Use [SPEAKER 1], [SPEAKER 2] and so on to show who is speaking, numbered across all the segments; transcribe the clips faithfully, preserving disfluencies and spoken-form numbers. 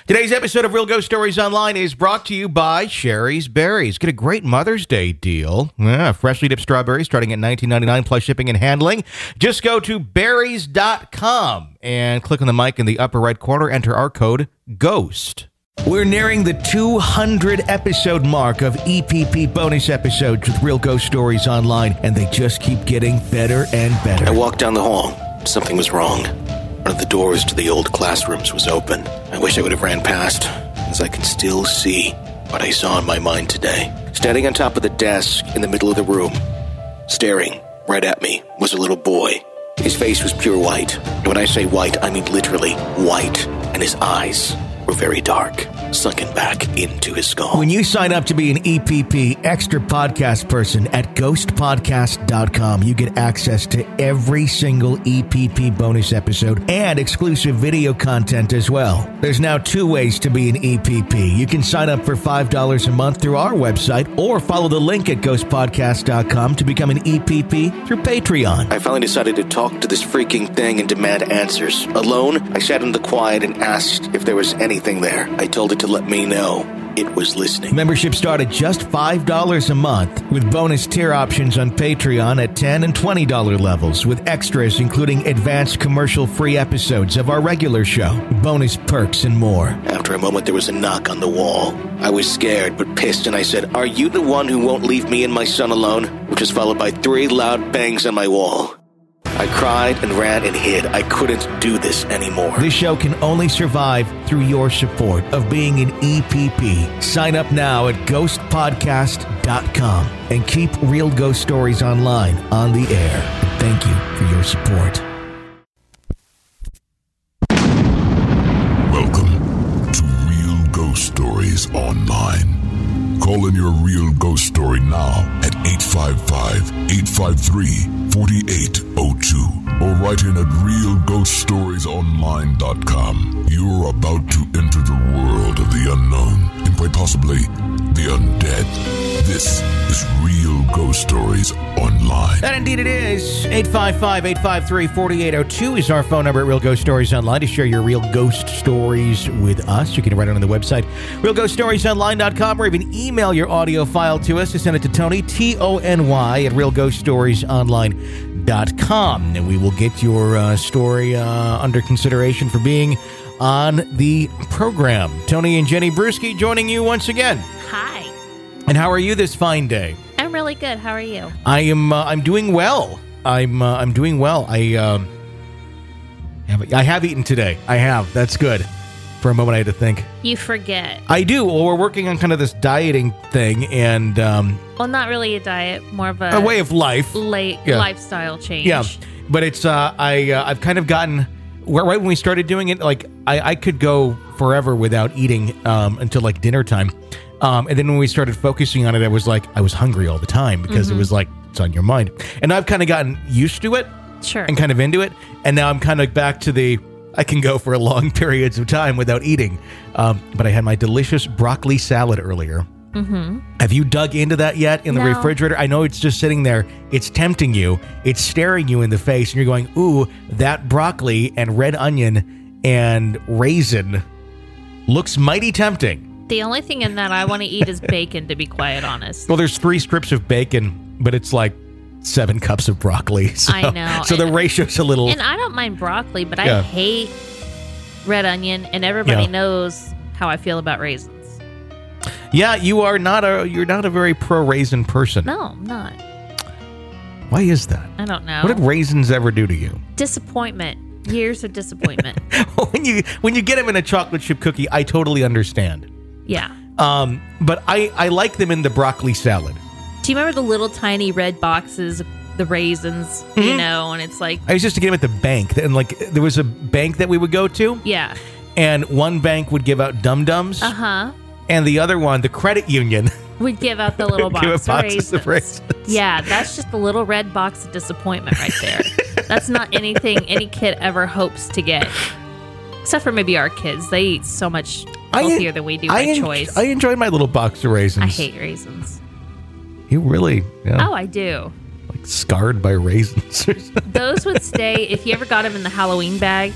[SPEAKER 1] Today's episode of Real Ghost Stories Online is brought to you by Sherry's Berries. Get a great Mother's Day deal. Yeah, freshly dipped strawberries starting at nineteen ninety-nine dollars plus shipping and handling. Just go to berries dot com and click on the mic in the upper right corner. Enter our code GHOST. We're nearing the two hundred episode mark of E P P bonus episodes with Real Ghost Stories Online, and they just keep getting better and better.
[SPEAKER 2] I walked down the hall. Something was wrong. One of the doors to the old classrooms was open. I wish I would have ran past, as I can still see what I saw in my mind today. Standing on top of the desk in the middle of the room, staring right at me, was a little boy. His face was pure white. And when I say white, I mean literally white. And his eyes were very dark, sunken back into his skull.
[SPEAKER 1] When you sign up to be an E P P Extra Podcast person at ghost podcast dot com, you get access to every single E P P bonus episode and exclusive video content as well. There's now two ways to be an E P P. You can sign up for five dollars a month through our website or follow the link at ghost podcast dot com to become an E P P through Patreon.
[SPEAKER 2] I finally decided to talk to this freaking thing and demand answers. Alone, I sat in the quiet and asked if there was anything there. I told it to let me know it was listening.
[SPEAKER 1] Membership start at just five dollars a month, with bonus tier options on Patreon at ten dollars and twenty dollars levels, with extras including advanced commercial-free episodes of our regular show, bonus perks, and more.
[SPEAKER 2] After a moment, there was a knock on the wall. I was scared but pissed, and I said, "Are you the one who won't leave me and my son alone?" Which was followed by three loud bangs on my wall. I cried and ran and hid. I couldn't do this anymore.
[SPEAKER 1] This show can only survive through your support of being an E P P. Sign up now at ghost podcast dot com and keep Real Ghost Stories Online on the air. Thank you for your support.
[SPEAKER 3] Welcome to Real Ghost Stories Online. Call in your real ghost story now at eight five five, eight five three, four eight zero two or write in at real ghost stories online dot com. You're about to enter the world of the unknown and quite possibly the undead. This is Real Ghost Stories Online.
[SPEAKER 1] That indeed it is. eight five five, eight five three, four eight zero two is our phone number at Real Ghost Stories Online to share your real ghost stories with us. You can write it on the website, real ghost stories online dot com, or even email your audio file to us to send it to Tony, T O N Y, at real ghost stories online dot com. And we will get your uh, story uh, under consideration for being on the program. Tony and Jenny Brewski joining you once again.
[SPEAKER 4] Hi.
[SPEAKER 1] And how are you this fine day?
[SPEAKER 4] I'm really good. How are you?
[SPEAKER 1] I am. Uh, I'm doing well. I'm. Uh, I'm doing well. I. Um, have, I have eaten today. I have. That's good. For a moment, I had to think.
[SPEAKER 4] You forget.
[SPEAKER 1] I do. Well, we're working on kind of this dieting thing, and um,
[SPEAKER 4] well, not really a diet, more of a,
[SPEAKER 1] a way of life,
[SPEAKER 4] late
[SPEAKER 1] yeah.
[SPEAKER 4] lifestyle change.
[SPEAKER 1] Yeah, but it's. Uh, I. Uh, I've kind of gotten. Right when we started doing it, like I, I could go forever without eating um, until like dinner time. Um, and then when we started focusing on it, I was like, I was hungry all the time because mm-hmm. it was like, it's on your mind. And I've kind of gotten used to it.
[SPEAKER 4] Sure.
[SPEAKER 1] And kind of into it. And now I'm kind of back to the, I can go for long periods of time without eating. Um, but I had my delicious broccoli salad earlier.
[SPEAKER 4] Mm-hmm.
[SPEAKER 1] Have you dug into that yet in the
[SPEAKER 4] no.
[SPEAKER 1] refrigerator? I know it's just sitting there. It's tempting you. It's staring you in the face. And you're going, ooh, that broccoli and red onion and raisin looks mighty tempting.
[SPEAKER 4] The only thing in that I want to eat is bacon, to be quite honest.
[SPEAKER 1] Well, there's three strips of bacon, but it's like seven cups of broccoli. So,
[SPEAKER 4] I know.
[SPEAKER 1] So
[SPEAKER 4] and,
[SPEAKER 1] the ratio's a little...
[SPEAKER 4] And I don't mind broccoli, but
[SPEAKER 1] yeah.
[SPEAKER 4] I hate red onion, and everybody
[SPEAKER 1] yeah.
[SPEAKER 4] knows how I feel about raisins.
[SPEAKER 1] Yeah, you are not a you're not a very pro-raisin person.
[SPEAKER 4] No, I'm not.
[SPEAKER 1] Why is that?
[SPEAKER 4] I don't know.
[SPEAKER 1] What did raisins ever do to you?
[SPEAKER 4] Disappointment. Years of disappointment.
[SPEAKER 1] when you when you get them in a chocolate chip cookie, I totally understand.
[SPEAKER 4] Yeah.
[SPEAKER 1] Um, but I, I like them in the broccoli salad.
[SPEAKER 4] Do you remember the little tiny red boxes, the raisins, mm-hmm. you know, and it's like...
[SPEAKER 1] I used to get them at the bank, and like there was a bank that we would go to.
[SPEAKER 4] Yeah.
[SPEAKER 1] And one bank would give out Dum-Dums.
[SPEAKER 4] Uh-huh.
[SPEAKER 1] And the other one, the credit union...
[SPEAKER 4] would give out the little box of raisins.
[SPEAKER 1] of raisins.
[SPEAKER 4] Yeah, that's just a little red box of disappointment right there. That's not anything any kid ever hopes to get. Except for maybe our kids. They eat so much healthier I, than we do by
[SPEAKER 1] I en-
[SPEAKER 4] choice.
[SPEAKER 1] I enjoy my little box of raisins.
[SPEAKER 4] I hate raisins.
[SPEAKER 1] You really? Yeah.
[SPEAKER 4] Oh, I do.
[SPEAKER 1] Like scarred by raisins.
[SPEAKER 4] Those would stay, if you ever got them in the Halloween bag,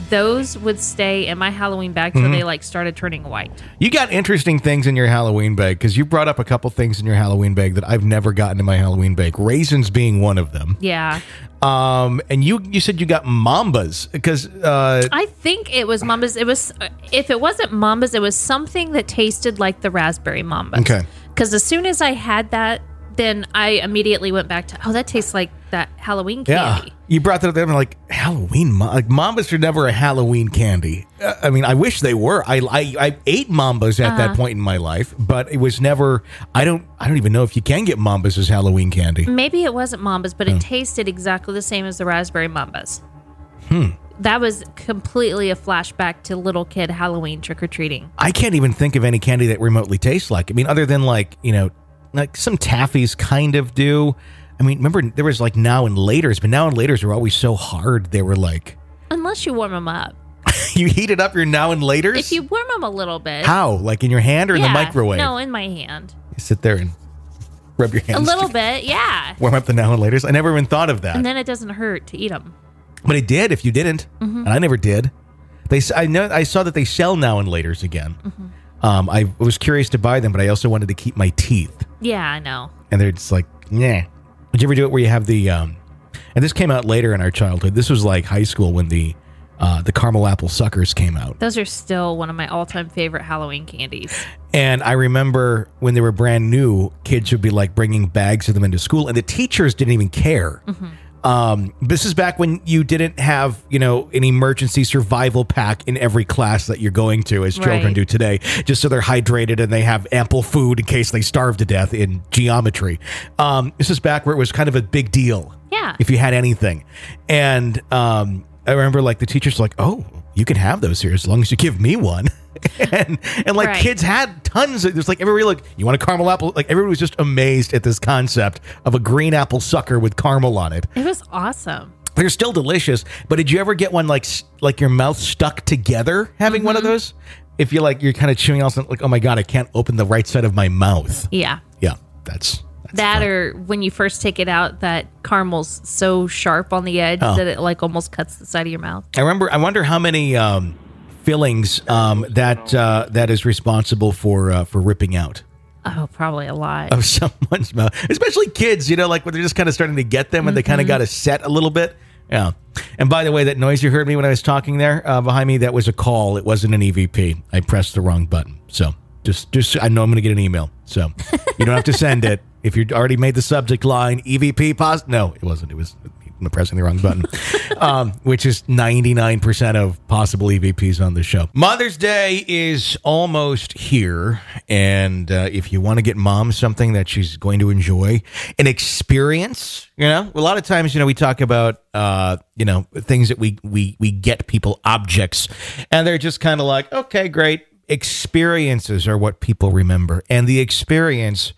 [SPEAKER 4] those would stay in my Halloween bag till
[SPEAKER 1] Mm-hmm.
[SPEAKER 4] they like started turning white.
[SPEAKER 1] You got interesting things in your Halloween bag because you brought up a couple things in your Halloween bag that I've never gotten in my Halloween bag. Raisins being one of them.
[SPEAKER 4] Yeah.
[SPEAKER 1] Um, and you you said you got Mambas because uh,
[SPEAKER 4] I think it was Mambas. It was, if it wasn't Mambas, it was something that tasted like the raspberry Mambas.
[SPEAKER 1] Okay.
[SPEAKER 4] Because as soon as I had that, then I immediately went back to, oh, that tastes like that Halloween candy.
[SPEAKER 1] yeah, you brought that up there. I'm like Halloween, Ma- like Mambas are never a Halloween candy. Uh, I mean, I wish they were. I I, I ate Mambas at
[SPEAKER 4] Uh-huh.
[SPEAKER 1] that point in my life, but it was never. I don't. I don't even know if you can get Mambas as Halloween candy.
[SPEAKER 4] Maybe it wasn't Mambas, but it tasted exactly the same as the raspberry Mambas. Hmm. That was completely a flashback to little kid Halloween trick-or-treating.
[SPEAKER 1] I can't even think of any candy that remotely tastes like. I mean, other than like, you know, like some taffies kind of do. I mean, remember there was like now and laters, but now and laters were always so hard. They were like,
[SPEAKER 4] Unless you warm them up.
[SPEAKER 1] you heated up your now and laters?
[SPEAKER 4] If you warm them a little bit.
[SPEAKER 1] How? Like in your hand or in
[SPEAKER 4] Yeah.
[SPEAKER 1] the microwave?
[SPEAKER 4] No, in my hand.
[SPEAKER 1] You sit there and rub your hands.
[SPEAKER 4] A little
[SPEAKER 1] together,
[SPEAKER 4] bit, yeah.
[SPEAKER 1] warm up the now and laters. I never even thought of that.
[SPEAKER 4] And then it doesn't hurt to eat them.
[SPEAKER 1] But it did if you didn't.
[SPEAKER 4] Mm-hmm.
[SPEAKER 1] And I never did. They, s- I know, I saw that they sell now and laters again.
[SPEAKER 4] Mm-hmm.
[SPEAKER 1] Um, I was curious to buy them, but I also wanted to keep my teeth.
[SPEAKER 4] Yeah, I know.
[SPEAKER 1] And they're just like, yeah. Did you ever do it where you have the, um, and this came out later in our childhood. This was like high school when the, uh, the caramel apple suckers came out.
[SPEAKER 4] Those are still one of my all-time favorite Halloween candies.
[SPEAKER 1] And I remember when they were brand new, kids would be like bringing bags of them into school and the teachers didn't even care.
[SPEAKER 4] Mm-hmm.
[SPEAKER 1] Um, this is back when you didn't have, you know, an emergency survival pack in every class that you're going to as children
[SPEAKER 4] Right.
[SPEAKER 1] do today, just so they're hydrated and they have ample food in case they starve to death in geometry. Um, this is back where it was kind of a big deal.
[SPEAKER 4] Yeah.
[SPEAKER 1] If you had anything. And, um, I remember like the teachers were like, oh, you can have those here as long as you give me one. and and like
[SPEAKER 4] Right.
[SPEAKER 1] kids had tons of, there's like everybody like, you want a caramel apple? Like everybody was just amazed at this concept of a green apple sucker with caramel on it.
[SPEAKER 4] It was awesome.
[SPEAKER 1] They're still delicious, but did you ever get one like s- like your mouth stuck together having one of those? If you like, you're kind of chewing on something like, oh my God, I can't open the right side of my mouth.
[SPEAKER 4] Yeah.
[SPEAKER 1] Yeah, that's, that's
[SPEAKER 4] That
[SPEAKER 1] fun.
[SPEAKER 4] or when you first take it out, that caramel's so sharp on the edge
[SPEAKER 1] Oh.
[SPEAKER 4] that it like almost cuts the side of your mouth.
[SPEAKER 1] I remember. I wonder how many um, fillings um, that uh, that is responsible for uh, for ripping out
[SPEAKER 4] Oh, probably a lot.
[SPEAKER 1] of someone's mouth, especially kids. You know, like when they're just kind of starting to get them and they kind of got to set a little bit. Yeah. And by the way, that noise you heard me when I was talking there uh, behind me, that was a call. It wasn't an E V P. I pressed the wrong button. So just just I know I'm going to get an email. So you don't have to send it if you already made the subject line E V P pos. No, it wasn't. It was pressing the wrong button, um, which is ninety-nine percent of possible E V Ps on the show. Mother's Day is almost here. And uh, if you want to get mom something that she's going to enjoy, an experience, you know, a lot of times, you know, we talk about, uh, you know, things that we, we, we get people, objects, and they're just kind of like, okay, great. Experiences are what people remember. And the experience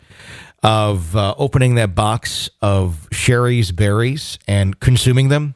[SPEAKER 1] of uh, opening that box of Sherry's berries and consuming them,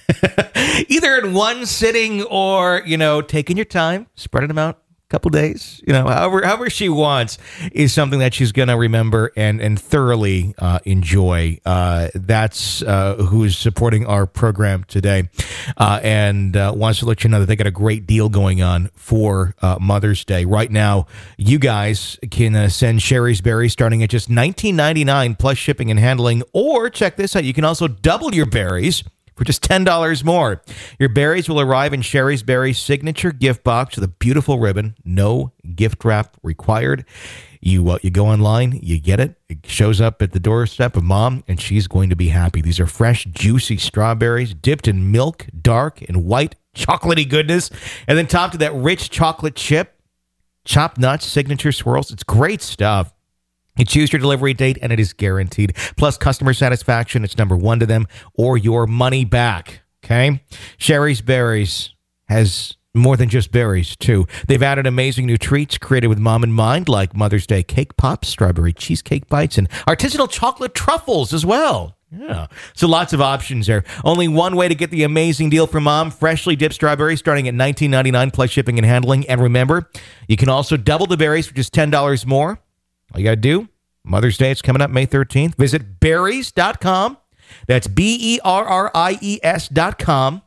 [SPEAKER 1] either in one sitting or, you know, taking your time, spreading them out a couple days, you know, however however she wants, is something that she's going to remember and, and thoroughly uh, enjoy. Uh, that's uh, who's supporting our program today uh, and uh, wants to let you know that they got a great deal going on for uh, Mother's Day. Right now, you guys can uh, send Sherry's berries starting at just nineteen ninety-nine plus shipping and handling, or check this out, you can also double your berries for just ten dollars more. Your berries will arrive in Sherry's Berries signature gift box with a beautiful ribbon. No gift wrap required. You uh, you go online, you get it. It shows up at the doorstep of mom, and she's going to be happy. These are fresh, juicy strawberries dipped in milk, dark and white, chocolatey goodness, and then topped with that rich chocolate chip, chopped nuts, signature swirls. It's great stuff. You choose your delivery date, and it is guaranteed. Plus, customer satisfaction, it's number one to them, or your money back, okay? Sherry's Berries has more than just berries, too. They've added amazing new treats created with mom in mind, like Mother's Day cake pops, strawberry cheesecake bites, and artisanal chocolate truffles as well. Yeah, so lots of options there. Only one way to get the amazing deal for mom: freshly dipped strawberries starting at nineteen ninety-nine plus shipping and handling. And remember, you can also double the berries for just ten dollars more. All you got to do, Mother's Day, it's coming up May thirteenth. Visit berries dot com. That's B E R R I E S dot com.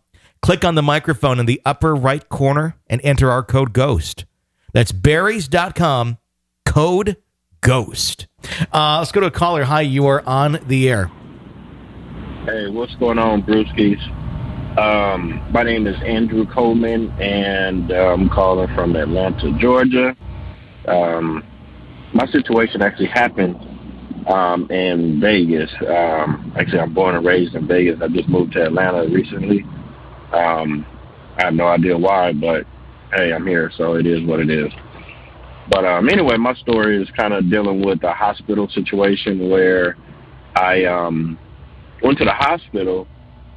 [SPEAKER 1] Click on the microphone in the upper right corner and enter our code GHOST. That's berries dot com, code GHOST. Uh, let's go to a caller. Hi, you are on the air.
[SPEAKER 5] Hey, what's going on, Brewskis? Um, my name is Andrew Coleman, and uh, I'm calling from Atlanta, Georgia. Um, my situation actually happened um, in Vegas. Um, actually, I'm born and raised in Vegas. I just moved to Atlanta recently. Um, I have no idea why, but hey, I'm here, so it is what it is. But um, anyway, my story is kind of dealing with a hospital situation where I um, went to the hospital,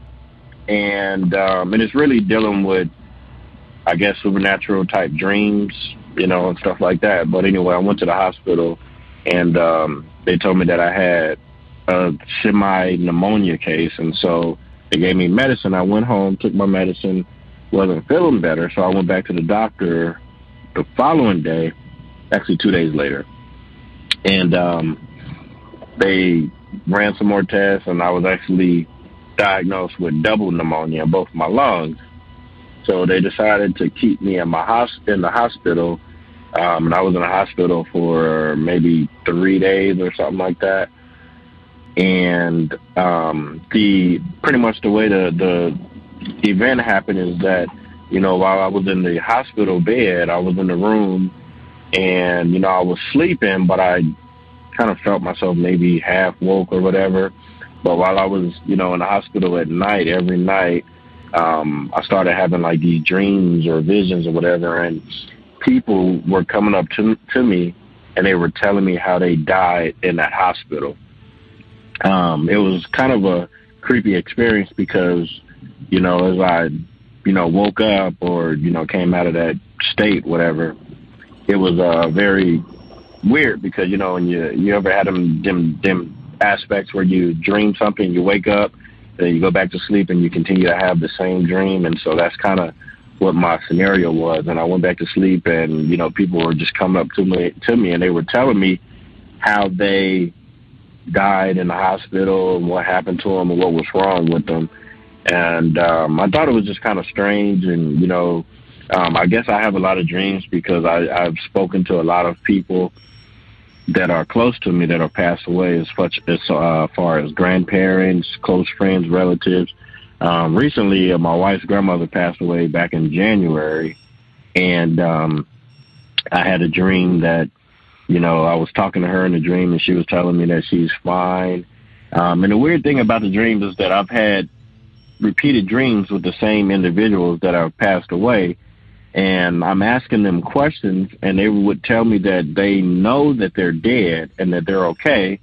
[SPEAKER 5] and um, and it's really dealing with, I guess, supernatural type dreams, you know, and stuff like that. But anyway, I went to the hospital, and um, they told me that I had a semi-pneumonia case, and so they gave me medicine. I went home, took my medicine, wasn't feeling better, so I went back to the doctor the following day, actually two days later, and um, they ran some more tests, and I was actually diagnosed with double pneumonia in both my lungs. So they decided to keep me in my hosp- in the hospital, um, and I was in the hospital for maybe three days or something like that. And um, the pretty much the way the, the event happened is that, you know, while I was in the hospital bed, I was in the room, and, you know, I was sleeping, but I kind of felt myself maybe half woke or whatever. But while I was, you know, in the hospital at night, every night, um, I started having like these dreams or visions or whatever, and people were coming up to, to me, and they were telling me how they died in that hospital. Um, it was kind of a creepy experience because, you know, as I, you know, woke up or, you know, came out of that state, whatever, it was uh, very weird because, you know, when you, you ever had them, them, them aspects where you dream something, you wake up, then you go back to sleep and you continue to have the same dream. And so that's kind of what my scenario was. And I went back to sleep, and, you know, people were just coming up to me, to me and they were telling me how they died in the hospital and what happened to them and what was wrong with them. And um, I thought it was just kind of strange. And, you know, um, I guess I have a lot of dreams because I, I've spoken to a lot of people that are close to me that are passed away, as, much, as uh, far as grandparents, close friends, relatives. Um, recently, uh, my wife's grandmother passed away back in January, and um, I had a dream that, you know, I was talking to her in the dream, and she was telling me that she's fine. Um, and the weird thing about the dreams is that I've had repeated dreams with the same individuals that have passed away, and I'm asking them questions, and they would tell me that they know that they're dead and that they're okay.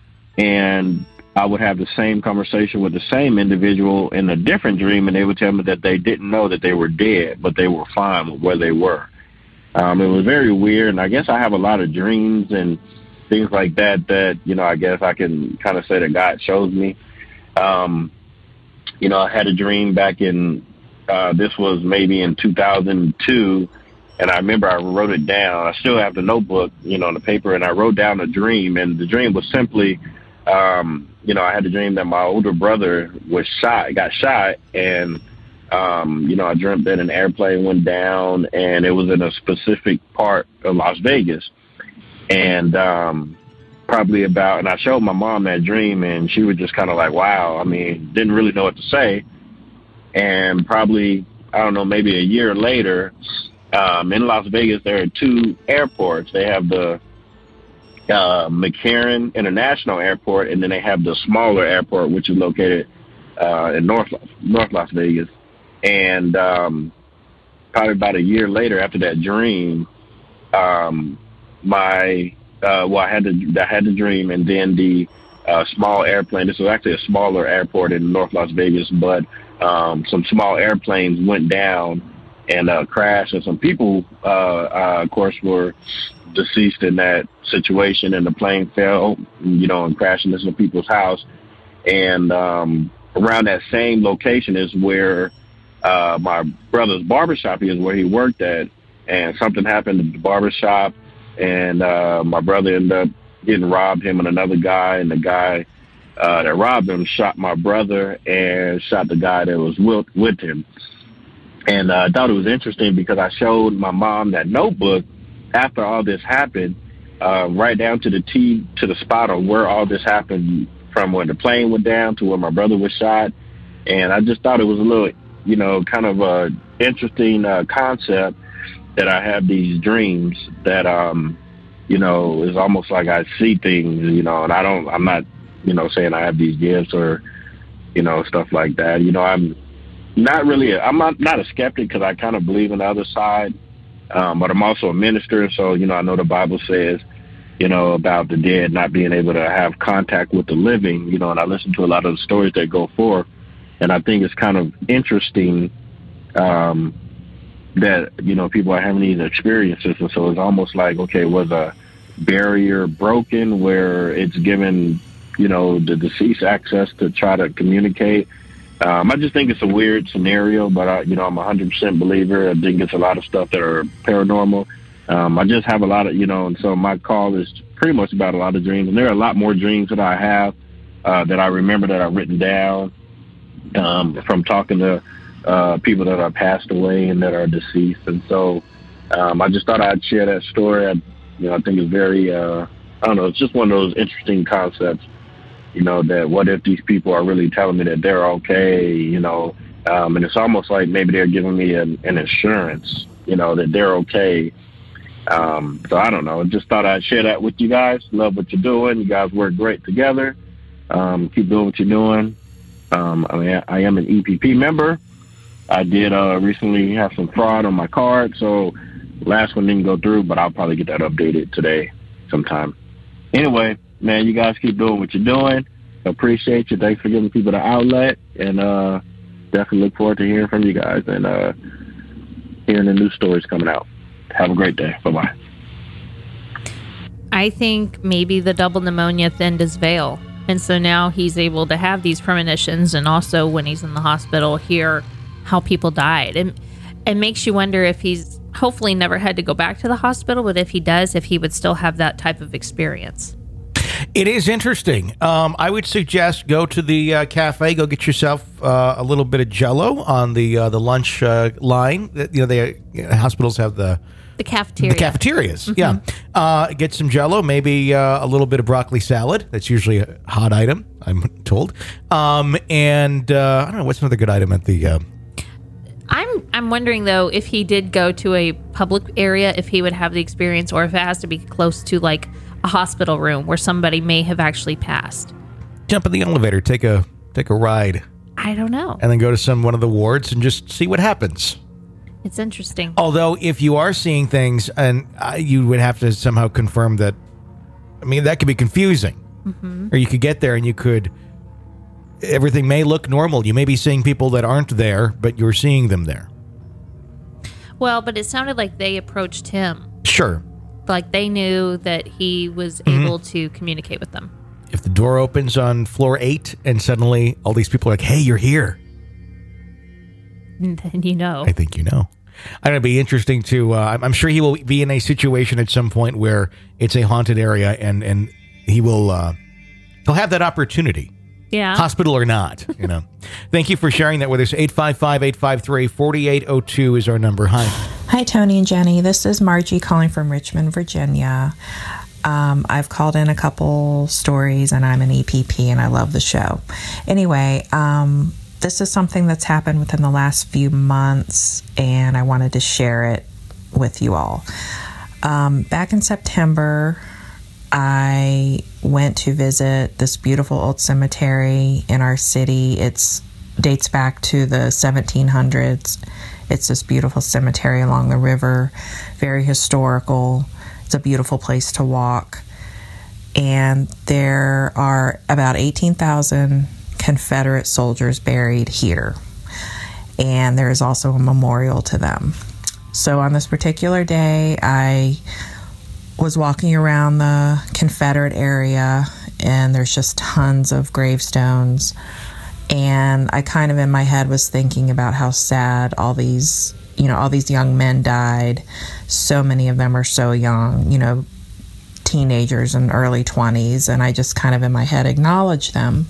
[SPEAKER 5] And I would have the same conversation with the same individual in a different dream, and they would tell me that they didn't know that they were dead, but they were fine with where they were. Um, it was very weird, and I guess I have a lot of dreams and things like that that, you know, I guess I can kind of say that God shows me. Um, you know, I had a dream back in, uh, this was maybe in two thousand two, and I remember I wrote it down. I still have the notebook, you know, on the paper, and I wrote down a dream, and the dream was simply, um, you know, I had a dream that my older brother was shot, got shot, and Um, you know, I dreamt that an airplane went down, and it was in a specific part of Las Vegas. And um, probably about, and I showed my mom that dream, and she was just kind of like, wow, I mean, didn't really know what to say. And probably, I don't know, maybe a year later, um, in Las Vegas, there are two airports. They have the uh, McCarran International Airport, and then they have the smaller airport, which is located uh, in North, North Las Vegas. And um, probably about a year later, after that dream, um, my uh, well, I had the I had the dream, and then the uh, small airplane. This was actually a smaller airport in North Las Vegas, but um, some small airplanes went down and uh, crashed, and some people, uh, uh, of course, were deceased in that situation. And the plane fell, you know, and crashed into some people's house. And um, around that same location is where Uh, my brother's barbershop is, where he worked at, and something happened at the barbershop, and uh, my brother ended up getting robbed, him and another guy, and the guy uh, that robbed him shot my brother and shot the guy that was with, with him. And uh, I thought it was interesting because I showed my mom that notebook after all this happened, uh, right down to the T, to the spot of where all this happened, from when the plane went down to where my brother was shot. And I just thought it was a little, you know, kind of a interesting uh, concept that I have these dreams that, um, you know, it's almost like I see things, you know, and I don't, I'm not, you know, saying I have these gifts or, you know, stuff like that. You know, I'm not really, a, I'm not, not a skeptic because I kind of believe in the other side, um, but I'm also a minister. So, you know, I know the Bible says, you know, about the dead not being able to have contact with the living, you know, and I listen to a lot of the stories that go forth. And I think it's kind of interesting um, that, you know, people are having these experiences. And so it's almost like, okay, was a barrier broken where it's given, you know, the deceased access to try to communicate? Um, I just think it's a weird scenario, but, I, you know, I'm a one hundred percent believer. I think it's a lot of stuff that are paranormal. Um, I just have a lot of, you know, and so my call is pretty much about a lot of dreams. And there are a lot more dreams that I have uh, that I remember that I've written down. Um, from talking to uh, people that are passed away and that are deceased. And so um, I just thought I'd share that story. I, you know, I think it's very, uh, I don't know, it's just one of those interesting concepts, you know, that what if these people are really telling me that they're okay, you know, um, and it's almost like maybe they're giving me an, an assurance, you know, that they're okay. Um, so I don't know. I just thought I'd share that with you guys. Love what you're doing. You guys work great together. Um, keep doing what you're doing. Um, I mean, I am an E P P member. I did uh, recently have some fraud on my card, so last one didn't go through, but I'll probably get that updated today sometime. Anyway, man, you guys keep doing what you're doing. Appreciate you. Thanks for giving people the outlet, and uh, definitely look forward to hearing from you guys and uh, hearing the new stories coming out. Have a great day. Bye-bye.
[SPEAKER 4] I think maybe the double pneumonia thinned his veil. And so now he's able to have these premonitions, and also when he's in the hospital, hear how people died. And it makes you wonder if he's hopefully never had to go back to the hospital, but if he does, if he would still have that type of experience.
[SPEAKER 1] It is interesting. Um, I would suggest go to the uh, cafe, go get yourself uh, a little bit of Jell-O on the uh, the lunch uh, line. You know, they you know, hospitals have the
[SPEAKER 4] The cafeteria.
[SPEAKER 1] The cafeterias,
[SPEAKER 4] Mm-hmm.
[SPEAKER 1] yeah. Uh, get some Jell-O, maybe uh, a little bit of broccoli salad. That's usually a hot item, I'm told. Um, and uh, I don't know, what's another good item at the... Uh...
[SPEAKER 4] I'm I'm wondering, though, if he did go to a public area, if he would have the experience, or if it has to be close to, like, a hospital room where somebody may have actually passed.
[SPEAKER 1] Jump in the elevator, take a take a ride.
[SPEAKER 4] I don't know.
[SPEAKER 1] And then go to some one of the wards and just see what happens.
[SPEAKER 4] It's interesting.
[SPEAKER 1] Although, if you are seeing things, and uh, you would have to somehow confirm that, I mean, that could be confusing. Mm-hmm. Or you could get there and you could, everything may look normal. You may be seeing people that aren't there, but you're seeing them there.
[SPEAKER 4] Well, but it sounded like they approached him.
[SPEAKER 1] Sure.
[SPEAKER 4] Like they knew that he was mm-hmm. able to communicate with them.
[SPEAKER 1] If the door opens on floor eight and suddenly all these people are like, hey, you're here.
[SPEAKER 4] Then you know.
[SPEAKER 1] I think you know. I don't know, it'd be interesting to, uh, I'm sure he will be in a situation at some point where it's a haunted area and, and he will, uh, he'll have that opportunity.
[SPEAKER 4] Yeah.
[SPEAKER 1] Hospital or not, you know. Thank you for sharing that with us. eight five five, eight five three, four eight zero two is our number. Hi.
[SPEAKER 6] Hi, Tony and Jenny. This is Margie calling from Richmond, Virginia. Um, I've called in a couple stories, and I'm an E P P, and I love the show. Anyway, um, this is something that's happened within the last few months, and I wanted to share it with you all. Um, back in September, I went to visit this beautiful old cemetery in our city. It dates back to the seventeen hundreds. It's this beautiful cemetery along the river, very historical. It's a beautiful place to walk. And there are about eighteen thousand Confederate soldiers buried here. And there is also a memorial to them. So on this particular day, I was walking around the Confederate area, and there's just tons of gravestones. And I kind of in my head was thinking about how sad all these, you know, all these young men died. So many of them are so young, you know, teenagers and early twenties, and I just kind of in my head acknowledged them.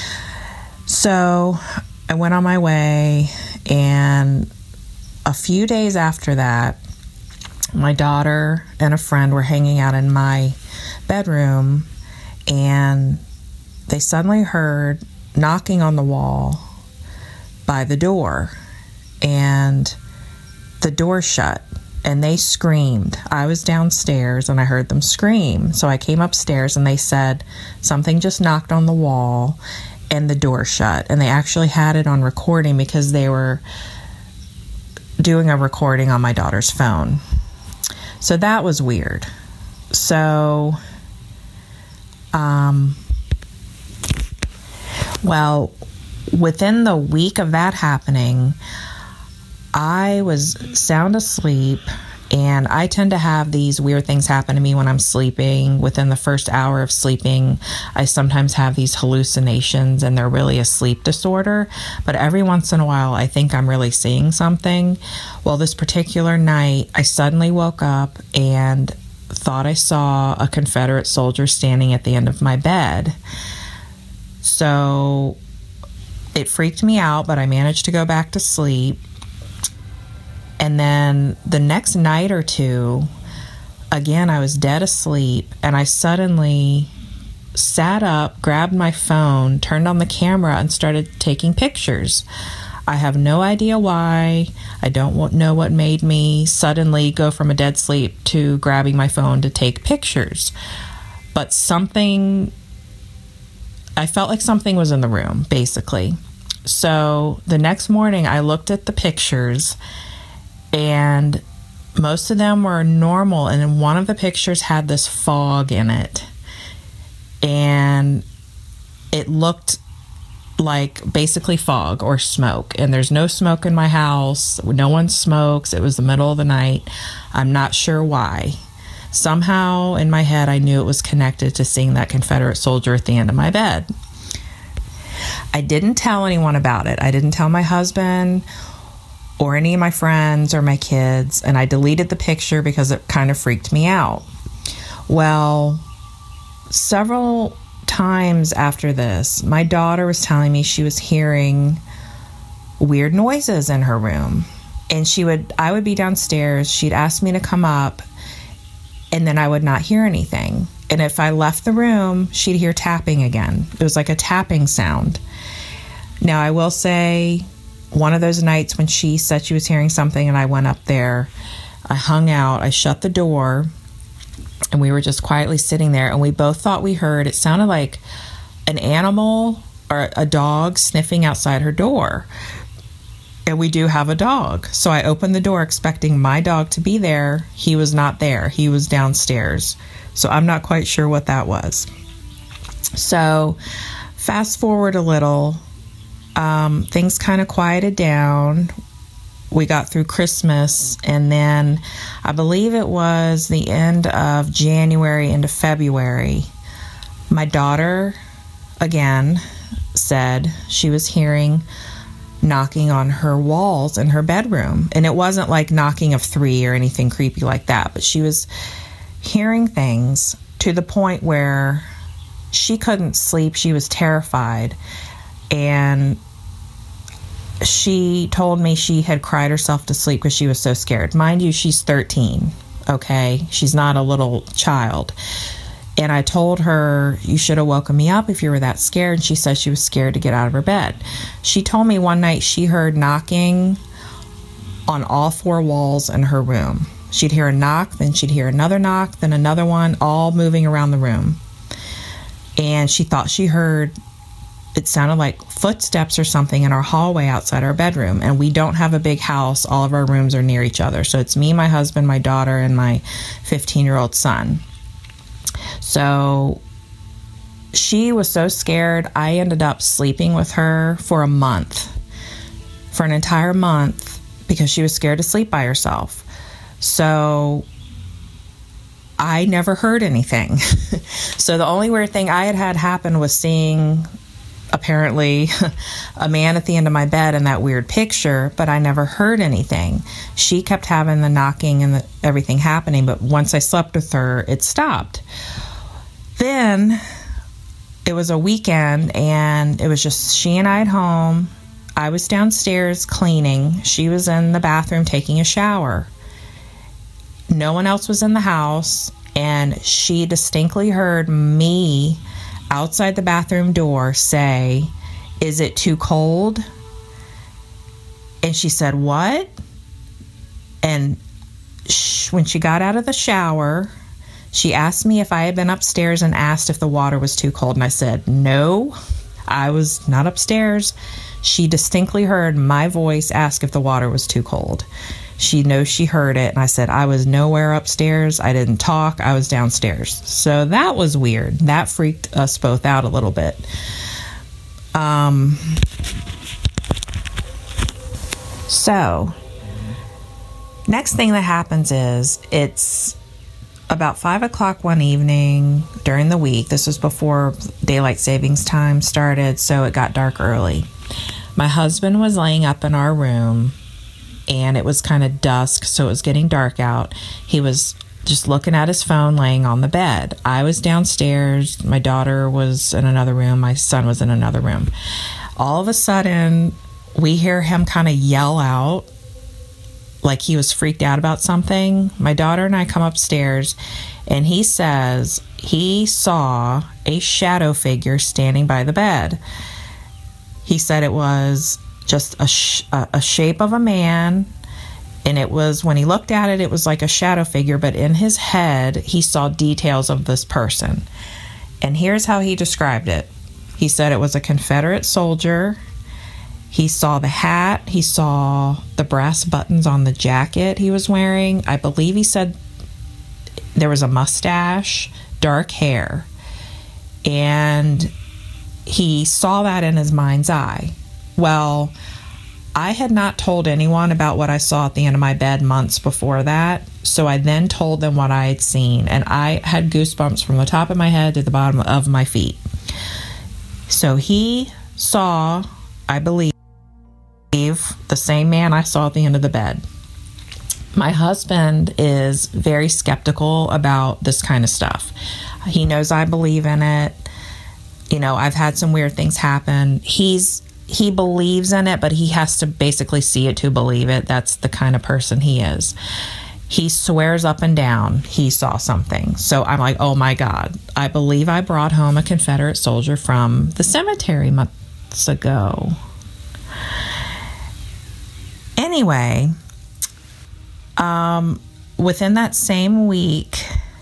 [SPEAKER 6] So I went on my way, and a few days after that, my daughter and a friend were hanging out in my bedroom, and they suddenly heard knocking on the wall by the door, and the door shut, and they screamed. I was downstairs and I heard them scream. So I came upstairs and they said something just knocked on the wall and the door shut. And they actually had it on recording because they were doing a recording on my daughter's phone. So that was weird. So, um, well, within the week of that happening, I was sound asleep, and I tend to have these weird things happen to me when I'm sleeping. Within the first hour of sleeping, I sometimes have these hallucinations, and they're really a sleep disorder. But every once in a while, I think I'm really seeing something. Well, this particular night, I suddenly woke up and thought I saw a Confederate soldier standing at the end of my bed. So it freaked me out, but I managed to go back to sleep. And then the next night or two, again, I was dead asleep, and I suddenly sat up, grabbed my phone, turned on the camera, and started taking pictures. I have no idea why. I don't know what made me suddenly go from a dead sleep to grabbing my phone to take pictures. But something, I felt like something was in the room, basically. So the next morning, I looked at the pictures, and most of them were normal, and then one of the pictures had this fog in it, and it looked like basically fog or smoke, and there's no smoke in my house. No one smokes. It was the middle of the night. I'm not sure why. Somehow in my head, I knew it was connected to seeing that Confederate soldier at the end of my bed. I didn't tell anyone about it. I didn't tell my husband or any of my friends or my kids, and I deleted the picture because it kind of freaked me out. Well, several times after this, my daughter was telling me she was hearing weird noises in her room, and she would, I would be downstairs, she'd ask me to come up, and then I would not hear anything. And if I left the room, she'd hear tapping again. It was like a tapping sound. Now, I will say, one of those nights when she said she was hearing something and I went up there, I hung out, I shut the door, and we were just quietly sitting there, and we both thought we heard, it sounded like an animal or a dog sniffing outside her door. And we do have a dog. So I opened the door expecting my dog to be there. He was not there. He was downstairs. So I'm not quite sure what that was. So fast forward a little, um, things kind of quieted down. We got through Christmas, and then I believe it was the end of January into February, my daughter again said she was hearing knocking on her walls in her bedroom. And it wasn't like knocking of three or anything creepy like that, but she was hearing things to the point where she couldn't sleep. She was terrified, and she told me she had cried herself to sleep because she was so scared. Mind you, she's thirteen, okay? She's not a little child. And I told her, you should have woken me up if you were that scared. And she said she was scared to get out of her bed. She told me one night she heard knocking on all four walls in her room. She'd hear a knock, then she'd hear another knock, then another one, all moving around the room. And she thought she heard, it sounded like footsteps or something in our hallway outside our bedroom. And we don't have a big house. All of our rooms are near each other. So it's me, my husband, my daughter, and my fifteen-year-old son. So she was so scared, I ended up sleeping with her for a month, for an entire month, because she was scared to sleep by herself. So I never heard anything. So the only weird thing I had had happen was seeing apparently a man at the end of my bed in that weird picture, but I never heard anything. She kept having the knocking and the, everything happening, but once I slept with her, it stopped. Then it was a weekend, and it was just she and I at home. I was downstairs cleaning. She was in the bathroom taking a shower. No one else was in the house, and she distinctly heard me outside the bathroom door say, "Is it too cold?" And she said, "What?" And sh- when she got out of the shower, she asked me if I had been upstairs and asked if the water was too cold. And I said, "No, I was not upstairs." She distinctly heard my voice ask if the water was too cold. She knows she heard it. And I said, "I was nowhere upstairs. I didn't talk. I was downstairs." So that was weird. That freaked us both out a little bit. Um, so, next thing that happens is it's about five o'clock one evening during the week. This was before daylight savings time started, so it got dark early. My husband was laying up in our room, and it was kind of dusk, so it was getting dark out. He was just looking at his phone laying on the bed. I was downstairs. My daughter was in another room. My son was in another room. All of a sudden, we hear him kind of yell out like he was freaked out about something. My daughter and I come upstairs, and he says he saw a shadow figure standing by the bed. He said it was just a, sh- a shape of a man, and it was, when he looked at it, it was like a shadow figure, but in his head, he saw details of this person. And here's how he described it. He said it was a Confederate soldier. He saw the hat. He saw the brass buttons on the jacket he was wearing. I believe he said there was a mustache, dark hair, and he saw that in his mind's eye. Well, I had not told anyone about what I saw at the end of my bed months before that, so I then told them what I had seen, and I had goosebumps from the top of my head to the bottom of my feet. So he saw, I believe, the same man I saw at the end of the bed. My husband is very skeptical about this kind of stuff. He knows I believe in it. You know, I've had some weird things happen. He's he believes in it, but he has to basically see it to believe it. That's the kind of person he is. He swears up and down he saw something. So I'm like, oh my God, I believe I brought home a Confederate soldier from the cemetery months ago. Anyway, um, within that same week,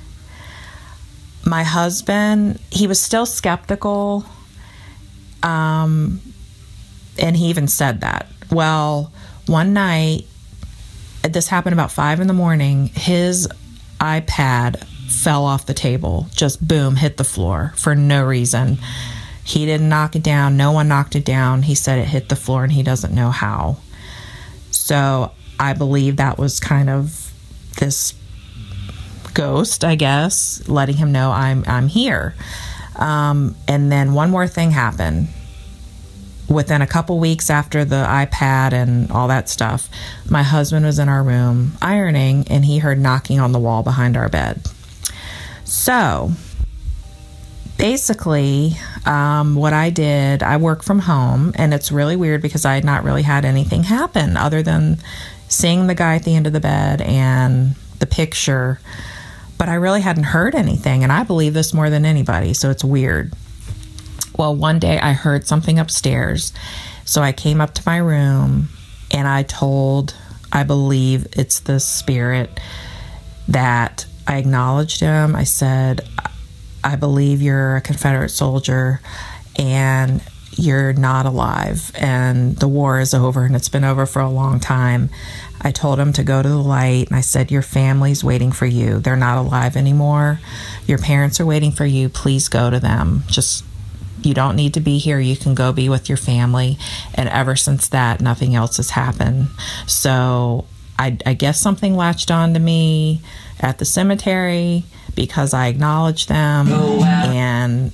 [SPEAKER 6] my husband, he was still skeptical, um, and he even said that. Well, one night, this happened about five in the morning, his iPad fell off the table, just boom, hit the floor for no reason. He didn't knock it down. No one knocked it down. He said it hit the floor, and he doesn't know how. So I believe that was kind of this ghost, I guess, letting him know I'm I'm here. Um, and then one more thing happened. Within a couple weeks after the iPad and all that stuff, my husband was in our room ironing, and he heard knocking on the wall behind our bed. So basically, um, what I did, I work from home, and it's really weird because I had not really had anything happen other than seeing the guy at the end of the bed and the picture, but I really hadn't heard anything, and I believe this more than anybody, so it's weird. Well, one day I heard something upstairs, so I came up to my room, and I told, I believe it's the spirit, that I acknowledged him. I said, I believe you're a Confederate soldier, and you're not alive, and the war is over, and it's been over for a long time. I told him to go to the light, and I said, your family's waiting for you. They're not alive anymore. Your parents are waiting for you. Please go to them. Just, you don't need to be here. You can go be with your family. And ever since that, nothing else has happened. So I, I guess something latched on to me at the cemetery because I acknowledged them, and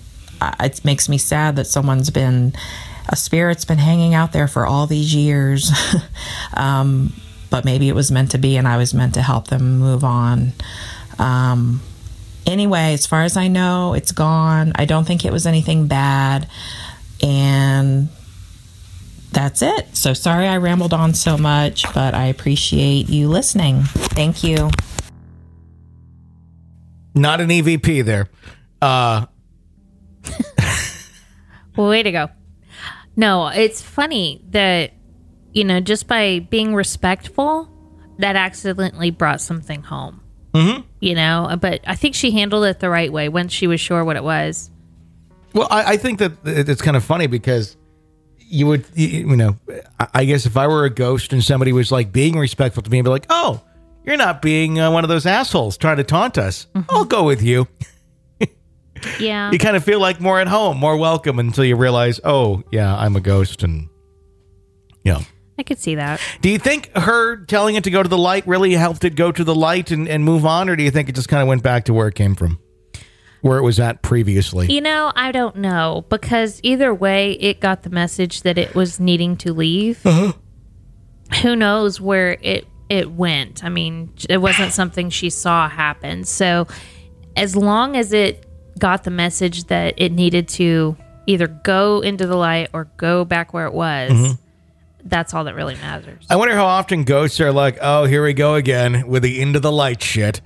[SPEAKER 6] uh, it makes me sad that someone's been, a spirit's been hanging out there for all these years. um, but maybe it was meant to be, and I was meant to help them move on. Um, anyway, as far as I know, it's gone. I don't think it was anything bad. And that's it. So sorry I rambled on so much, but I appreciate you listening. Thank you.
[SPEAKER 1] Not an E V P there. Uh,
[SPEAKER 4] well, way to go. No, it's funny that, you know, just by being respectful, that accidentally brought something home.
[SPEAKER 1] Mm-hmm.
[SPEAKER 4] You know, but I think she handled it the right way once she was sure what it was.
[SPEAKER 1] Well, I, I think that it's kind of funny because you would, you, you know, I guess if I were a ghost and somebody was like being respectful to me and be like, oh, you're not being uh, one of those assholes trying to taunt us. Mm-hmm. I'll go with you.
[SPEAKER 4] Yeah.
[SPEAKER 1] You kind of feel like more at home, more welcome until you realize, oh, yeah, I'm a ghost. And, you know.
[SPEAKER 4] I could see that.
[SPEAKER 1] Do you think her telling it to go to the light really helped it go to the light and, and move on? Or do you think it just kind of went back to where it came from? Where it was at previously?
[SPEAKER 4] You know, I don't know. Because either way, it got the message that it was needing to leave.
[SPEAKER 1] Uh-huh.
[SPEAKER 4] Who knows where it it went. I mean, it wasn't something she saw happen. So as long as it got the message that it needed to either go into the light or go back where it was, mm-hmm. that's all that really matters.
[SPEAKER 1] I wonder how often ghosts are like, oh, here we go again with the into the light shit.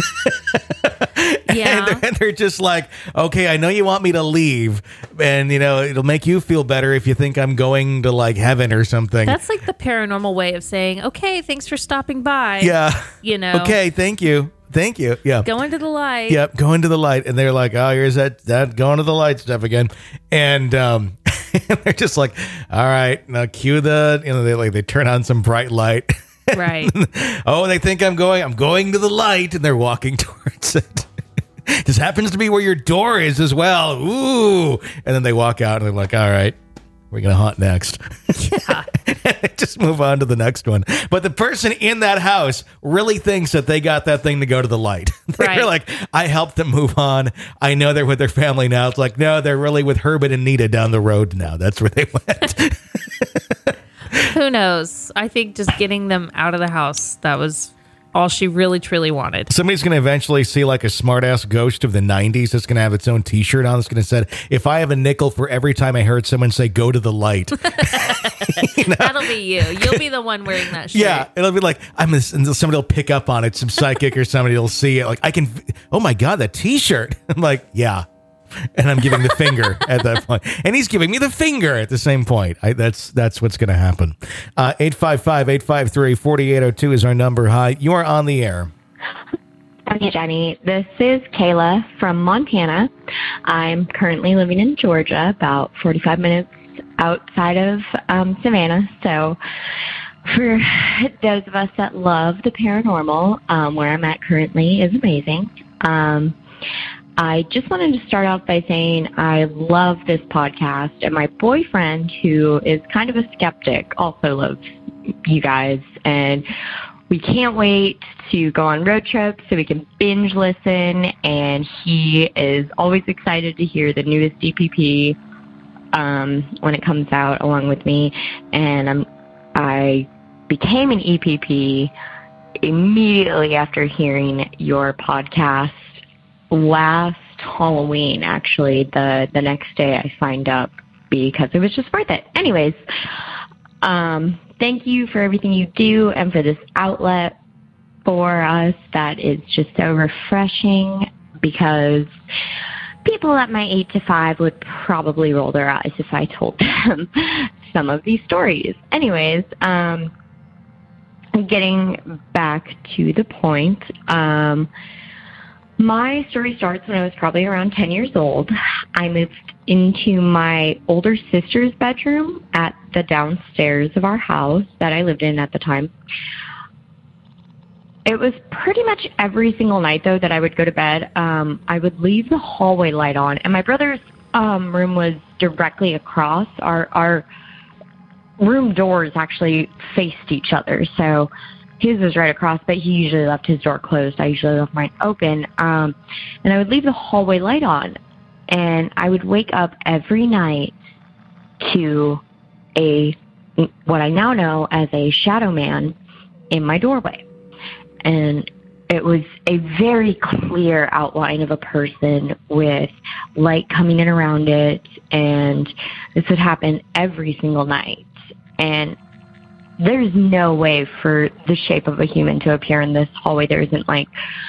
[SPEAKER 4] Yeah.
[SPEAKER 1] And, and they're just like, okay, I know you want me to leave, and you know it'll make you feel better if you think I'm going to like heaven or something.
[SPEAKER 4] That's like the paranormal way of saying, okay, thanks for stopping by.
[SPEAKER 1] Yeah.
[SPEAKER 4] You know.
[SPEAKER 1] Okay, thank you. Thank you. Yeah.
[SPEAKER 4] Go into the light.
[SPEAKER 1] Yep, go into the light. And they're like, oh, here's that, that going to the light stuff again. And um, they're just like, all right, now cue the, you know, they like they turn on some bright light.
[SPEAKER 4] Right.
[SPEAKER 1] Oh, they think I'm going, I'm going to the light, and they're walking towards it. This happens to be where your door is as well. Ooh. And then they walk out and they're like, all right, we're going to haunt next.
[SPEAKER 4] Yeah.
[SPEAKER 1] Just move on to the next one. But the person in that house really thinks that they got that thing to go to the light. They're
[SPEAKER 4] right.
[SPEAKER 1] like, I helped them move on. I know they're with their family now. It's like, no, they're really with Herbert and Nita down the road now. That's where they went.
[SPEAKER 4] Who knows? I think just getting them out of the house, that was all she really, truly wanted.
[SPEAKER 1] Somebody's going to eventually see like a smart-ass ghost of the nineties that's going to have its own T-shirt on. It's going to say, if I have a nickel for every time I heard someone say, go to the light.
[SPEAKER 4] You know? That'll be you. You'll be the one wearing that shirt.
[SPEAKER 1] Yeah, it'll be like, I'm a, somebody will pick up on it. Some psychic or somebody will see it. Like, I can, oh my God, that T-shirt. I'm like, yeah. And I'm giving the finger at that point. And he's giving me the finger at the same point. I, that's that's what's going to happen. Uh, eight five five, eight five three, four eight zero two is our number. Hi, you are on the air.
[SPEAKER 7] Okay, Jenny. This is Kayla from Montana. I'm currently living in Georgia, about forty-five minutes outside of um, Savannah. So for those of us that love the paranormal, um, where I'm at currently is amazing. Um I just wanted to start off by saying I love this podcast, and my boyfriend, who is kind of a skeptic, also loves you guys, and we can't wait to go on road trips so we can binge listen, and he is always excited to hear the newest E P P um, when it comes out along with me, and I'm, I became an E P P immediately after hearing your podcast. Last Halloween, actually, the, the next day I signed up because it was just worth it. Anyways, um, thank you for everything you do and for this outlet for us that is just so refreshing, because people at my eight to five would probably roll their eyes if I told them some of these stories. Anyways, um, getting back to the point, um, my story starts when I was probably around ten years old. I moved into my older sister's bedroom at the downstairs of our house that I lived in at the time. It was pretty much every single night, though, that I would go to bed. Um, I would leave the hallway light on, and my brother's um, room was directly across. Our, our room doors actually faced each other, so his was right across, but he usually left his door closed. I usually left mine open. Um, and I would leave the hallway light on. And I would wake up every night to a what I now know as a shadow man in my doorway. And it was a very clear outline of a person with light coming in around it. And this would happen every single night. And there's no way for the shape of a human to appear in this hallway. There isn't like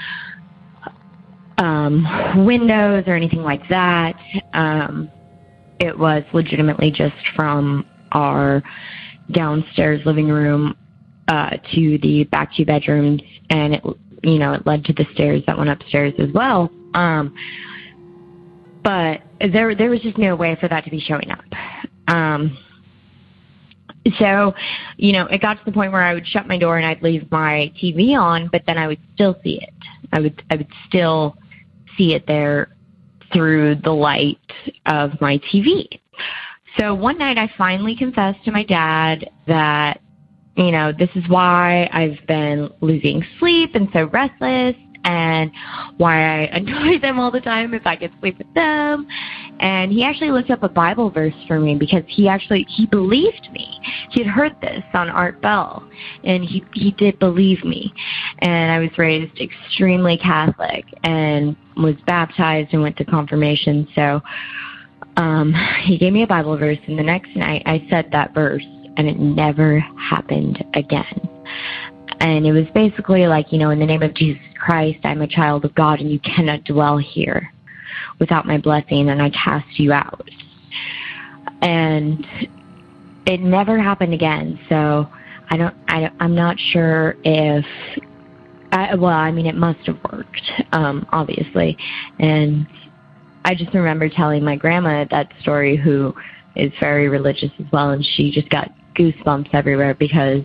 [SPEAKER 7] um, windows or anything like that. Um, it was legitimately just from our downstairs living room uh, to the back two bedrooms, and it, you know, it led to the stairs that went upstairs as well. Um, but there, there was just no way for that to be showing up. Um, so, you know, it got to the point where I would shut my door and I'd leave my T V on, but then I would still see it. I would, I would still see it there through the light of my T V. So one night I finally confessed to my dad that, you know, this is why I've been losing sleep and so restless, and why I annoy them all the time if I could sleep with them. And he actually looked up a Bible verse for me because he actually, he believed me. He had heard this on Art Bell, and he, he did believe me. And I was raised extremely Catholic and was baptized and went to confirmation. So um, he gave me a Bible verse, and the next night I said that verse, and it never happened again. And it was basically like, you know, in the name of Jesus Christ, I'm a child of God, and you cannot dwell here without my blessing, and I cast you out. And it never happened again. So I don't, I don't I'm not sure if, I, well, I mean, it must have worked, um, obviously. And I just remember telling my grandma that story, who is very religious as well, and she just got goosebumps everywhere because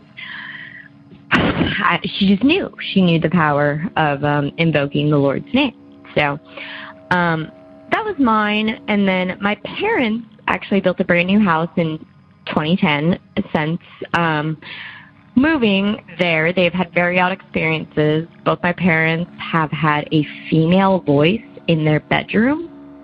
[SPEAKER 7] I, she just knew. She knew the power of um, invoking the Lord's name. So um, that was mine. And then my parents actually built a brand new house in twenty ten. Since um, moving there, they've had very odd experiences. Both my parents have had a female voice in their bedroom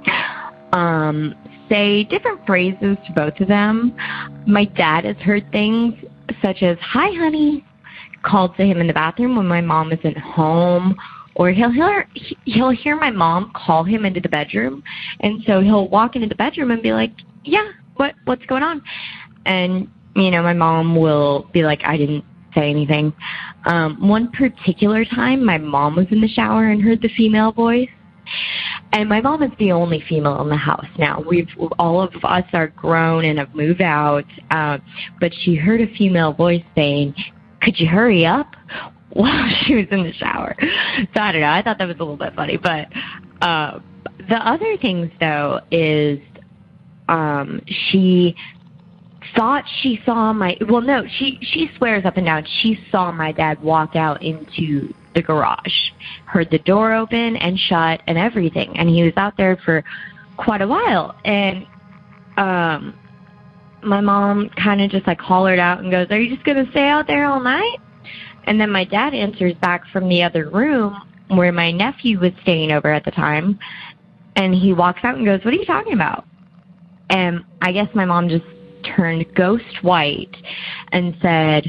[SPEAKER 7] um, say different phrases to both of them. My dad has heard things such as, "Hi, honey," called to him in the bathroom when my mom isn't home, or he'll hear he'll hear my mom call him into the bedroom, and so he'll walk into the bedroom and be like, "Yeah, what what's going on?" And you know, my mom will be like, "I didn't say anything." Um, one particular time, my mom was in the shower and heard the female voice. And my mom is the only female in the house now. We've all of us are grown and have moved out, uh, but she heard a female voice saying, "Could you hurry up?" while she was in the shower. So I don't know. I thought that was a little bit funny. But uh, the other things, though, is um, she thought she saw my, well, no, she, she swears up and down she saw my dad walk out into the garage, heard the door open and shut and everything. And he was out there for quite a while. And um, my mom kind of just like hollered out and goes, "Are you just going to stay out there all night?" And then my dad answers back from the other room where my nephew was staying over at the time. And he walks out and goes, "What are you talking about?" And I guess my mom just turned ghost white and said,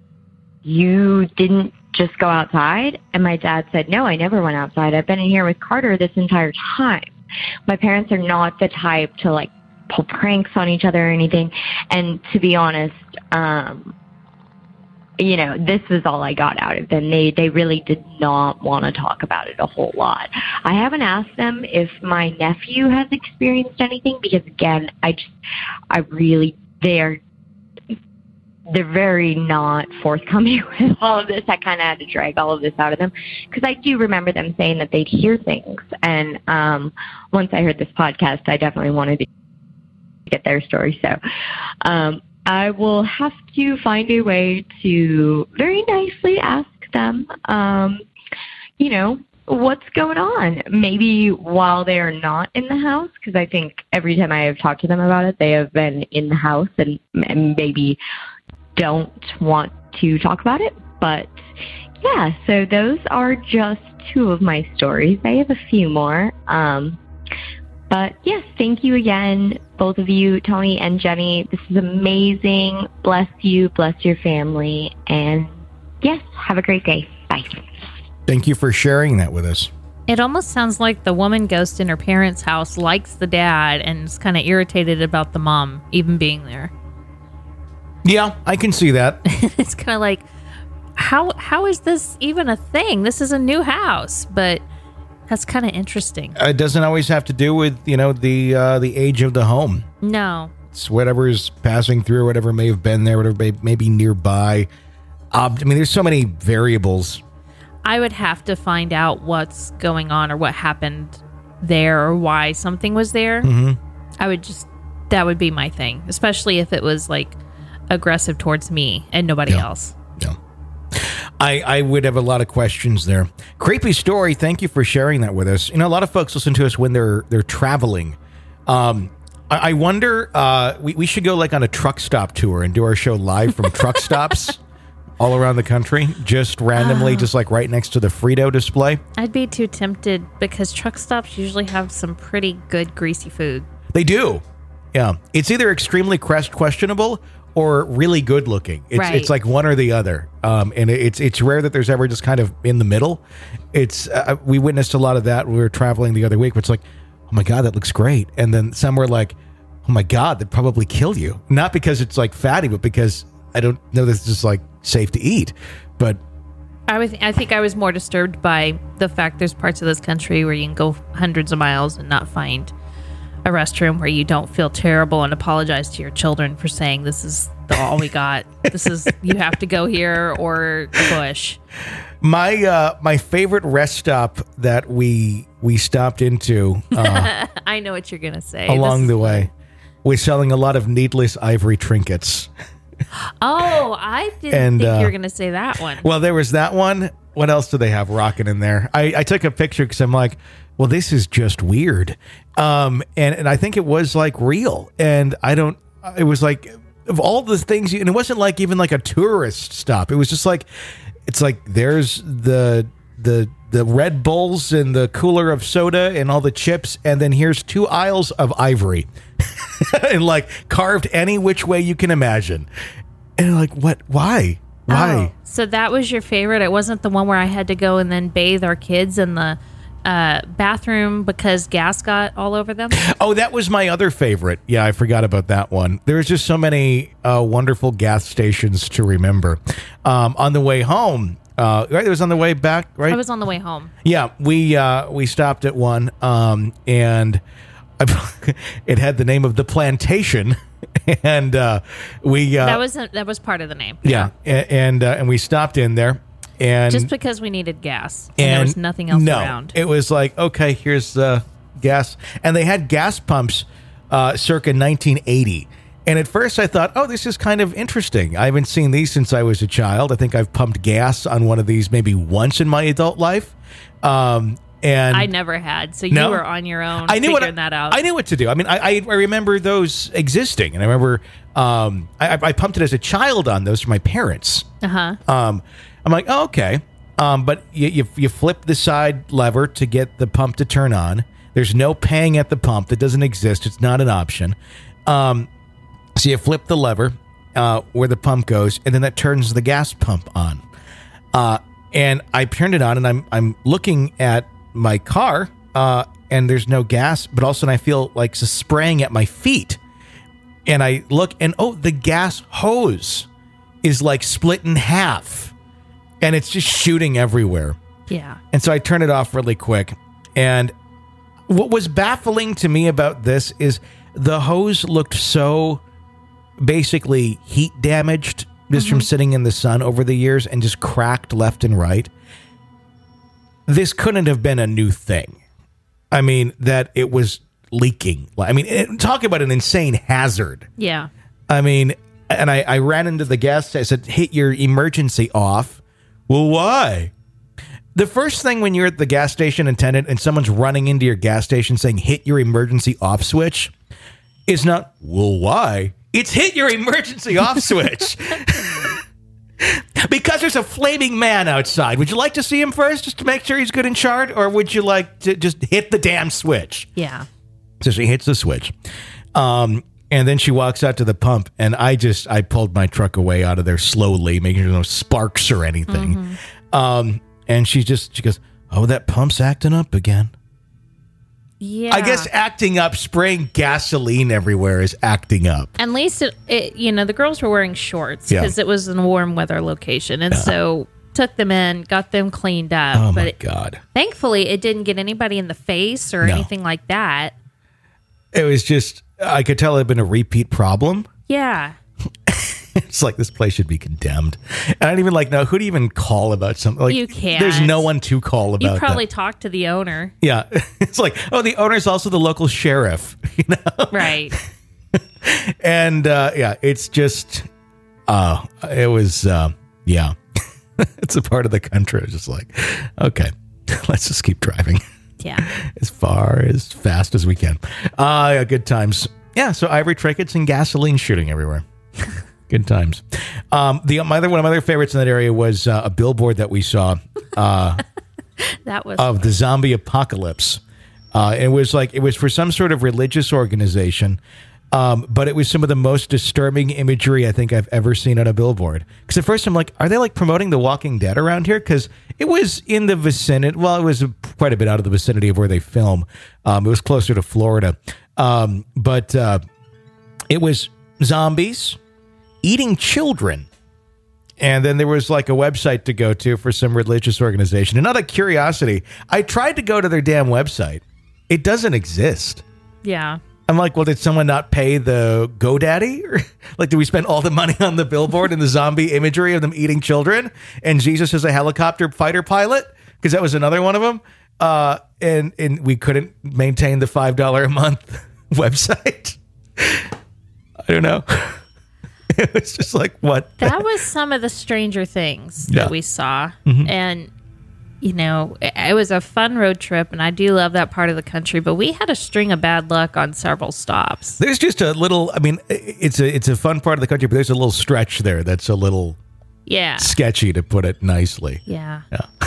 [SPEAKER 7] "You didn't just go outside?" And my dad said, "No, I never went outside. I've been in here with Carter this entire time." My parents are not the type to like pull pranks on each other or anything. And to be honest, um, you know, this was all I got out of them. They they really did not want to talk about it a whole lot. I haven't asked them if my nephew has experienced anything because, again, I just, I really, they're, they're very not forthcoming with all of this. I kind of had to drag all of this out of them because I do remember them saying that they'd hear things. And um, once I heard this podcast, I definitely wanted to get their story. So um, I will have to find a way to very nicely ask them, um, you know, what's going on. Maybe while they're not in the house, because I think every time I have talked to them about it, they have been in the house and, and maybe don't want to talk about it. But yeah, so those are just two of my stories. I have a few more. Um, But yes, thank you again, both of you, Tony and Jenny. This is amazing. Bless you, bless your family. And yes, have a great day. Bye.
[SPEAKER 1] Thank you for sharing that with us.
[SPEAKER 4] It almost sounds like the woman ghost in her parents' house likes the dad and is kind of irritated about the mom even being there.
[SPEAKER 1] Yeah, I can see that.
[SPEAKER 4] It's kind of like, how how is this even a thing? This is a new house, but that's kind of interesting.
[SPEAKER 1] It doesn't always have to do with, you know, the uh, the age of the home.
[SPEAKER 4] No.
[SPEAKER 1] It's whatever is passing through, whatever may have been there, whatever may, may be nearby. Uh, I mean, there's so many variables.
[SPEAKER 4] I would have to find out what's going on or what happened there or why something was there.
[SPEAKER 1] Mm-hmm.
[SPEAKER 4] I would just, that would be my thing, especially if it was like aggressive towards me and nobody
[SPEAKER 1] Yeah.
[SPEAKER 4] else.
[SPEAKER 1] Yeah. I, I would have a lot of questions there. Creepy story. Thank you for sharing that with us. You know, a lot of folks listen to us when they're they're traveling. Um, I, I wonder, uh, we, we should go like on a truck stop tour and do our show live from truck stops all around the country, just randomly,
[SPEAKER 4] Oh.
[SPEAKER 1] just like right next to the Frito display.
[SPEAKER 4] I'd be too tempted because truck stops usually have some pretty good greasy food.
[SPEAKER 1] They do. Yeah. It's either extremely quest- questionable or really good looking. It's
[SPEAKER 4] Right.
[SPEAKER 1] it's like one or the other. Um, and it's it's rare that there's ever just kind of in the middle. It's uh, we witnessed a lot of that when we were traveling the other week. Where it's like, oh my God, that looks great. And then some were like, oh my God, that'd probably kill you. Not because it's like fatty, but because I don't know this is like safe to eat. But
[SPEAKER 4] I was, I think I was more disturbed by the fact there's parts of this country where you can go hundreds of miles and not find a restroom where you don't feel terrible and apologize to your children for saying this is the, all we got. This is, you have to go here or the bush.
[SPEAKER 1] my uh, my favorite rest stop that we we stopped into uh,
[SPEAKER 4] I know what you're going to say.
[SPEAKER 1] along
[SPEAKER 4] This
[SPEAKER 1] the
[SPEAKER 4] is-
[SPEAKER 1] way was selling a lot of needless ivory trinkets.
[SPEAKER 4] Oh, I didn't
[SPEAKER 1] And,
[SPEAKER 4] think
[SPEAKER 1] uh,
[SPEAKER 4] you were going to say that one.
[SPEAKER 1] Well, there was that one. What else do they have rocking in there? I, I took a picture because I'm like, well, this is just weird. Um, and, and I think it was like real. And I don't, it was like, of all the things, you, and it wasn't like even like a tourist stop. It was just like, it's like there's the, the, the Red Bulls and the cooler of soda and all the chips. And then here's two aisles of ivory and like carved any which way you can imagine. And like, what, why? Why?
[SPEAKER 4] Oh, so that was your favorite? It wasn't the one where I had to go and then bathe our kids in the uh, bathroom because gas got all over them?
[SPEAKER 1] Oh, that was my other favorite. Yeah, I forgot about that one. There's just so many uh, wonderful gas stations to remember. Um, on the way home, uh, right? It was on the way back, right?
[SPEAKER 4] I was on the way home.
[SPEAKER 1] Yeah, we uh, we stopped at one, um, and it had the name of The Plantation, and uh, we uh,
[SPEAKER 4] That was that was part of the name.
[SPEAKER 1] yeah, a- and uh, and we stopped in there, and
[SPEAKER 4] Just because we needed gas and, there was nothing else
[SPEAKER 1] no,
[SPEAKER 4] around.
[SPEAKER 1] It was like, okay, here's the gas. And they had gas pumps uh, circa nineteen eighty. And at first I thought, oh, this is kind of interesting. I haven't seen these since I was a child. I think I've pumped gas on one of these maybe once in my adult life. Um, and
[SPEAKER 4] I never had. So you
[SPEAKER 1] No?
[SPEAKER 4] were on your own
[SPEAKER 1] I knew
[SPEAKER 4] figuring
[SPEAKER 1] what,
[SPEAKER 4] that out.
[SPEAKER 1] I knew what to do. I mean, I, I, I remember those existing. And I remember um, I, I pumped it as a child on those for my parents.
[SPEAKER 4] Uh-huh.
[SPEAKER 1] Um, I'm like, oh, okay. Um, but you, you you flip the side lever to get the pump to turn on. There's no paying at the pump. That doesn't exist. It's not an option. Um, so you flip the lever uh, where the pump goes, and then that turns the gas pump on. Uh, and I turned it on, and I'm I'm looking at my car, uh, and there's no gas. But all of a sudden, I feel like it's spraying at my feet, and I look, and oh, the gas hose is like split in half. And it's just shooting everywhere.
[SPEAKER 4] Yeah.
[SPEAKER 1] And so I turned it off really quick. And what was baffling to me about this is the hose looked so basically heat damaged just from sitting in the sun over the years and just cracked left and right. This couldn't have been a new thing. I mean, that it was leaking. I mean, it, talk about an insane hazard.
[SPEAKER 4] Yeah.
[SPEAKER 1] I mean, and I, I ran into the gas. I said, hit your emergency off. Well, why? The first thing when you're at the gas station attendant and someone's running into your gas station saying, hit your emergency off switch, is not, well, why? It's hit your emergency off switch. Because there's a flaming man outside. Would you like to see him first just to make sure he's good in chart? Or would you like to just hit the damn switch?
[SPEAKER 4] Yeah.
[SPEAKER 1] So she hits the switch. Um, and then she walks out to the pump, and I just, I pulled my truck away out of there slowly, making sure no sparks or anything. Mm-hmm. Um, and she just, she goes, oh, that pump's acting up again.
[SPEAKER 4] Yeah.
[SPEAKER 1] I guess acting up, spraying gasoline everywhere is acting up.
[SPEAKER 4] At least, it, it you know, the girls were wearing shorts because
[SPEAKER 1] Yeah.
[SPEAKER 4] it was in a warm weather location. And
[SPEAKER 1] Yeah.
[SPEAKER 4] so took them in, got them cleaned up.
[SPEAKER 1] Oh,
[SPEAKER 4] but
[SPEAKER 1] my
[SPEAKER 4] it,
[SPEAKER 1] God.
[SPEAKER 4] Thankfully, it didn't get anybody in the face or
[SPEAKER 1] No.
[SPEAKER 4] anything like that.
[SPEAKER 1] It was just, I could tell it had been a repeat problem.
[SPEAKER 4] Yeah.
[SPEAKER 1] It's like, this place should be condemned. And I don't even like know who to even call about something. Like,
[SPEAKER 4] You can't.
[SPEAKER 1] There's no one to call about
[SPEAKER 4] You probably
[SPEAKER 1] that.
[SPEAKER 4] talked to the owner.
[SPEAKER 1] Yeah. It's like, oh, the owner's also the local sheriff, you know?
[SPEAKER 4] Right.
[SPEAKER 1] And uh, yeah, it's just, uh, it was, uh, yeah. It's a part of the country. I was just like, okay, let's just keep driving.
[SPEAKER 4] Yeah.
[SPEAKER 1] As far as fast as we can. Uh, yeah, good times. Yeah, so ivory trinkets and gasoline shooting everywhere. Good times. Um, the my other one of my other favorites in that area was uh, a billboard that we saw uh,
[SPEAKER 4] That was
[SPEAKER 1] of the zombie apocalypse. Uh, it was like it was for some sort of religious organization, um, but it was some of the most disturbing imagery I think I've ever seen on a billboard. Because at first I'm like, are they like promoting The Walking Dead around here? Because it was in the vicinity. Well, it was quite a bit out of the vicinity of where they film. Um, it was closer to Florida, um, but uh, it was zombies eating children. And then there was like a website to go to for some religious organization. And out of curiosity, I tried to go to their damn website. It doesn't exist.
[SPEAKER 4] yeah.
[SPEAKER 1] I'm like, well, did someone not pay the GoDaddy? Or like, did we spend all the money on the billboard and the zombie imagery of them eating children? And Jesus is a helicopter fighter pilot? Because that was another one of them. Uh, and, and we couldn't maintain the five dollars a month website. I don't know. It was just like, what?
[SPEAKER 4] That was some of the stranger things
[SPEAKER 1] Yeah.
[SPEAKER 4] that we saw.
[SPEAKER 1] Mhm.
[SPEAKER 4] And, you know, it, it was a fun road trip, and I do love that part of the country, but we had a string of bad luck on several stops.
[SPEAKER 1] There's just a little, I mean, it's a it's a fun part of the country, but there's a little stretch there that's a little
[SPEAKER 4] Yeah.
[SPEAKER 1] sketchy, to put it nicely.
[SPEAKER 4] Yeah.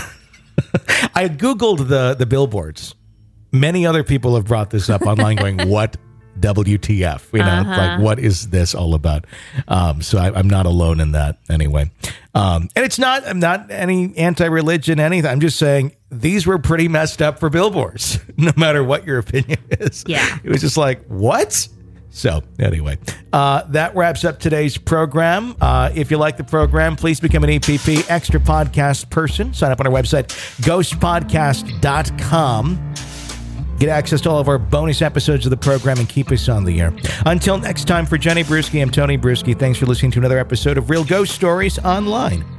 [SPEAKER 1] I Googled the, the billboards. Many other people have brought this up online going, what W T F? You know,
[SPEAKER 4] Uh-huh.
[SPEAKER 1] like, what is this all about? Um, so I, I'm not alone in that anyway. Um, and it's not, I'm not any anti-religion, anything. I'm just saying these were pretty messed up for billboards, no matter what your opinion is.
[SPEAKER 4] Yeah.
[SPEAKER 1] It was just like, what? So anyway, uh, that wraps up today's program. Uh, if you like the program, please become an E P P Extra Podcast person. Sign up on our website, ghost podcast dot com. Get access to all of our bonus episodes of the program and keep us on the air. Until next time, for Jenny Bruschi, I'm Tony Bruschi. Thanks for listening to another episode of Real Ghost Stories Online.